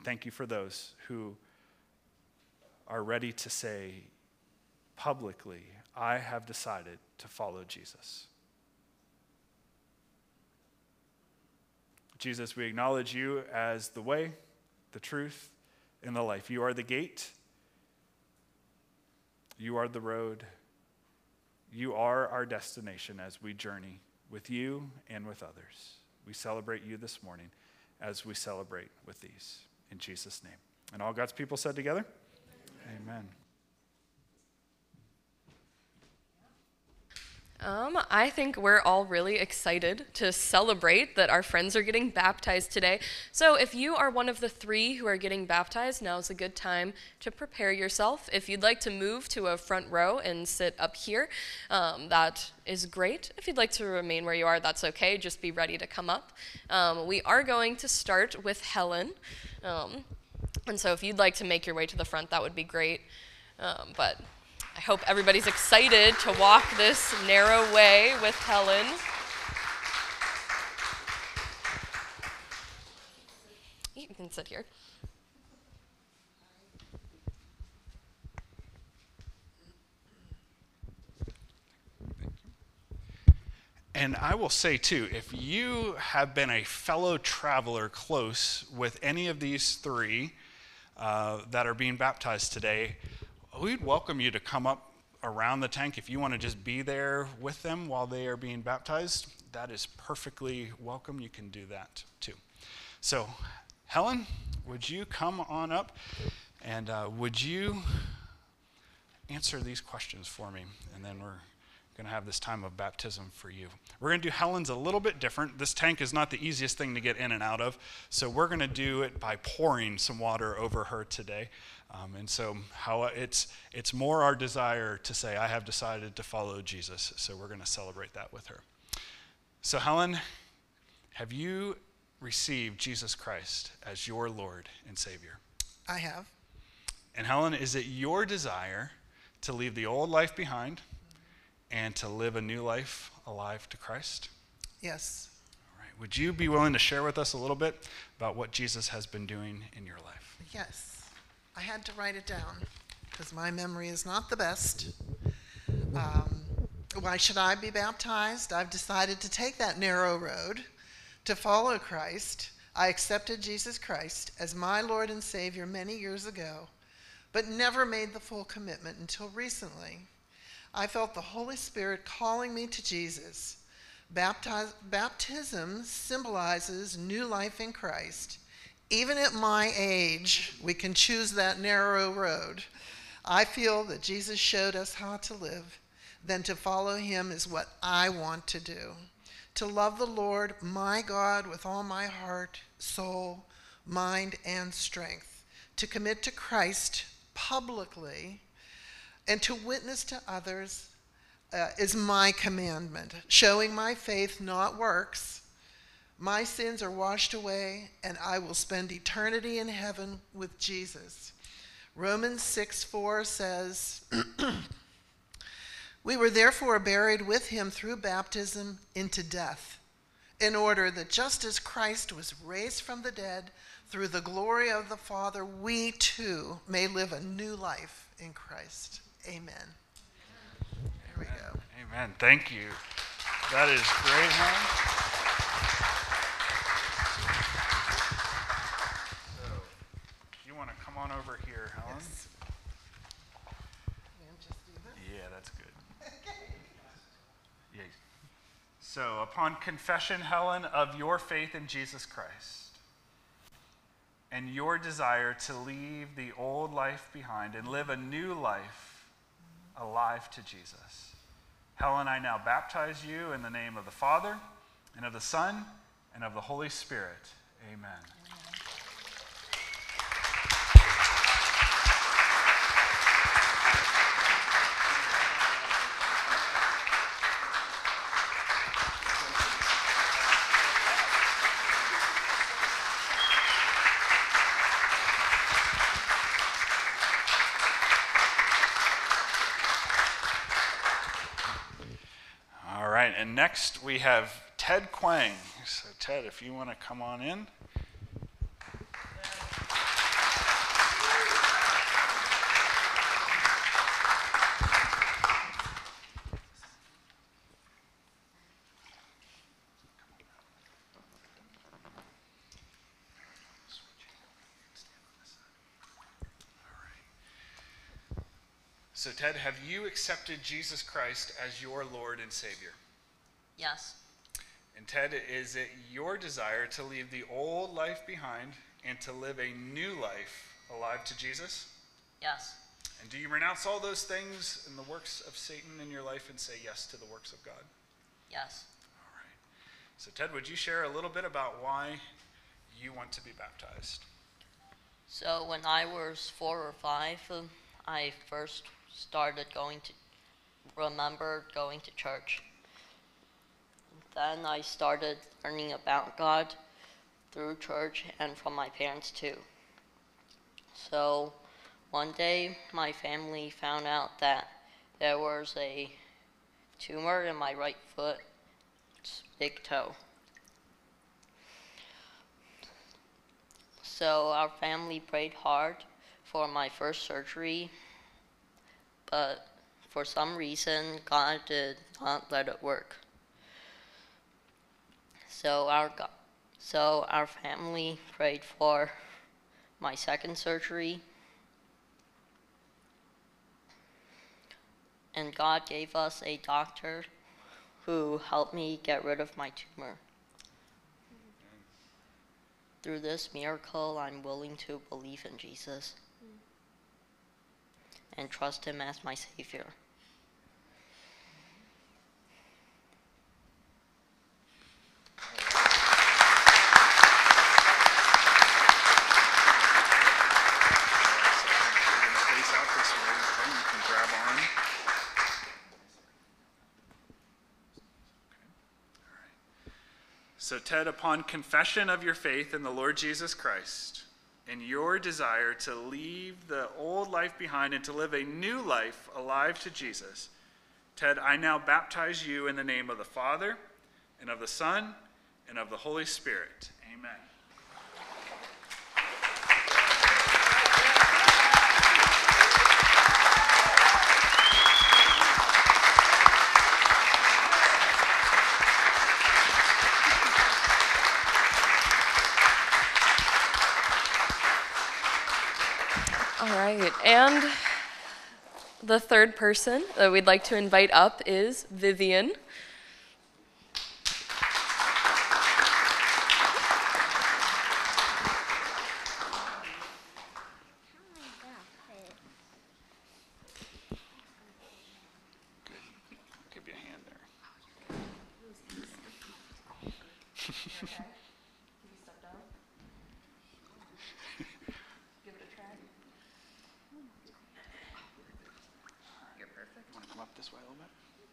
Thank you for those who are ready to say publicly, I have decided to follow Jesus. Jesus, we acknowledge you as the way, the truth, and the life. You are the gate. You are the road. You are our destination as we journey with you and with others. We celebrate you this morning as we celebrate with these. In Jesus' name. And all God's people said together, amen. I think we're all really excited to celebrate that our friends are getting baptized today. So if you are one of the 3 who are getting baptized, now's a good time to prepare yourself. If you'd like to move to a front row and sit up here, that is great. If you'd like to remain where you are, that's okay. Just be ready to come up. We are going to start with Helen. And so if you'd like to make your way to the front, that would be great. But I hope everybody's excited to walk this narrow way with Helen. You can sit here. And I will say too, if you have been a fellow traveler close with any of these 3 that are being baptized today, we'd welcome you to come up around the tank. If you want to just be there with them while they are being baptized, that is perfectly welcome. You can do that too. So, Helen, would you come on up and would you answer these questions for me? And then we're going to have this time of baptism for you. We're going to do Helen's a little bit different. This tank is not the easiest thing to get in and out of, so we're going to do it by pouring some water over her today. And so it's more our desire to say, I have decided to follow Jesus. So we're going to celebrate that with her. So Helen, have you received Jesus Christ as your Lord and Savior? I have. And Helen, is it your desire to leave the old life behind and to live a new life alive to Christ? Yes. All right. Would you be willing to share with us a little bit about what Jesus has been doing in your life? Yes. I had to write it down because my memory is not the best. Why should I be baptized? I've decided to take that narrow road to follow Christ. I accepted Jesus Christ as my Lord and Savior many years ago, but never made the full commitment until recently. I felt the Holy Spirit calling me to Jesus. Baptism symbolizes new life in Christ. Even at my age, we can choose that narrow road. I feel that Jesus showed us how to live. Then to follow him is what I want to do. To love the Lord, my God, with all my heart, soul, mind, and strength. To commit to Christ publicly and to witness to others is my commandment. Showing my faith, not works. My sins are washed away, and I will spend eternity in heaven with Jesus. Romans 6:4 says, we were therefore buried with him through baptism into death, in order that just as Christ was raised from the dead through the glory of the Father, we too may live a new life in Christ. Amen. There we go. Amen. Thank you. That is great, Helen. Come on over here, Helen. Yes. And just do this? Yeah, that's good. Yeah. So, upon confession, Helen, of your faith in Jesus Christ and your desire to leave the old life behind and live a new life alive to Jesus, Helen, I now baptize you in the name of the Father and of the Son and of the Holy Spirit. Amen. And next we have Ted Quang. So Ted, if you want to come on in. So Ted, have you accepted Jesus Christ as your Lord and Savior? Yes. And Ted, is it your desire to leave the old life behind and to live a new life alive to Jesus? Yes. And do you renounce all those things and the works of Satan in your life and say yes to the works of God? Yes. All right. So Ted, would you share a little bit about why you want to be baptized? So when I was 4 or 5, I first started going to church. Then I started learning about God through church and from my parents too. So one day my family found out that there was a tumor in my right foot, big toe. So our family prayed hard for my first surgery, but for some reason God did not let it work. So our family prayed for my second surgery, and God gave us a doctor who helped me get rid of my tumor. Through this miracle, I'm willing to believe in Jesus and trust him as my Savior. So Ted, upon confession of your faith in the Lord Jesus Christ and your desire to leave the old life behind and to live a new life alive to Jesus, Ted, I now baptize you in the name of the Father and of the Son and of the Holy Spirit. Amen. All right, and the third person that we'd like to invite up is Vivian. Give you a hand there. Want to come up this way a little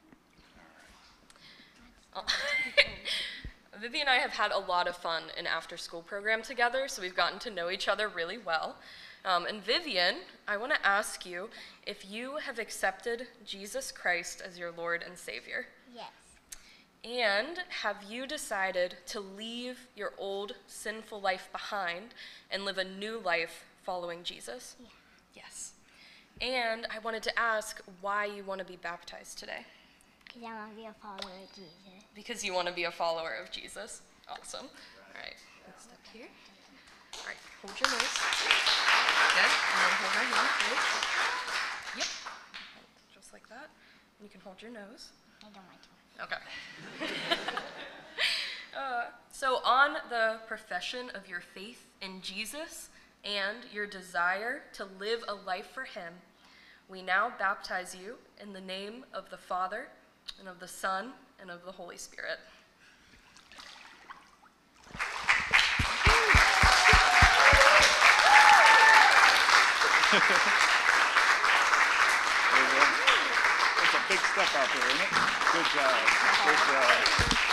bit? Vivi and I have had a lot of fun in after-school program together, so we've gotten to know each other really well. And Vivian, I want to ask you if you have accepted Jesus Christ as your Lord and Savior. Yes. And have you decided to leave your old sinful life behind and live a new life following Jesus? Yeah. Yes. And I wanted to ask why you want to be baptized today. Because I want to be a follower of Jesus. Because you want to be a follower of Jesus. Awesome. All right, let's step here. All right, hold your nose. Good. And then hold my hand, please. Yep. Just like that. And you can hold your nose. I don't want to. Okay. So on the profession of your faith in Jesus and your desire to live a life for him, we now baptize you in the name of the Father and of the Son and of the Holy Spirit. It's a big step out there, isn't it? Good job. Good job.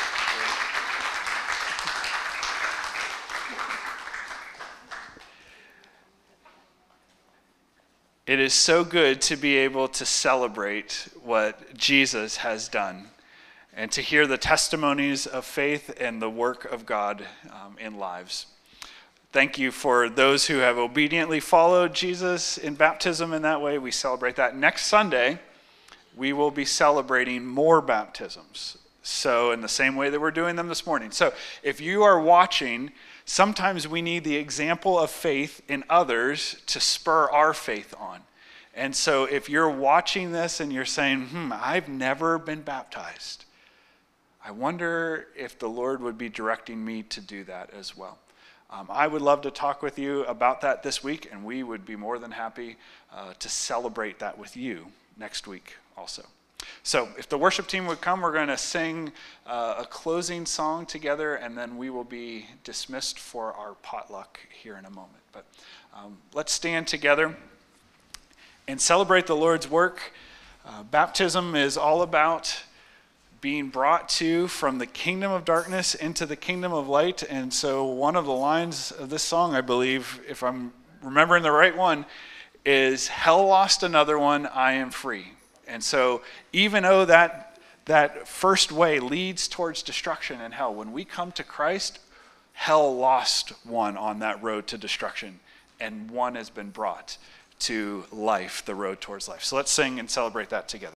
It is so good to be able to celebrate what Jesus has done and to hear the testimonies of faith and the work of God in lives. Thank you for those who have obediently followed Jesus in baptism in that way. We celebrate that. Next Sunday, we will be celebrating more baptisms. So in the same way that we're doing them this morning. So if you are watching, sometimes we need the example of faith in others to spur our faith on. And so if you're watching this and you're saying, I've never been baptized, I wonder if the Lord would be directing me to do that as well. I would love to talk with you about that this week, and we would be more than happy to celebrate that with you next week also. So if the worship team would come, we're going to sing a closing song together, and then we will be dismissed for our potluck here in a moment. But let's stand together and celebrate the Lord's work. Baptism is all about being brought to from the kingdom of darkness into the kingdom of light. And so one of the lines of this song, I believe, if I'm remembering the right one, is hell lost another one, I am free. And so even though that first way leads towards destruction and hell, when we come to Christ, hell lost one on that road to destruction, and one has been brought to life, the road towards life. So let's sing and celebrate that together.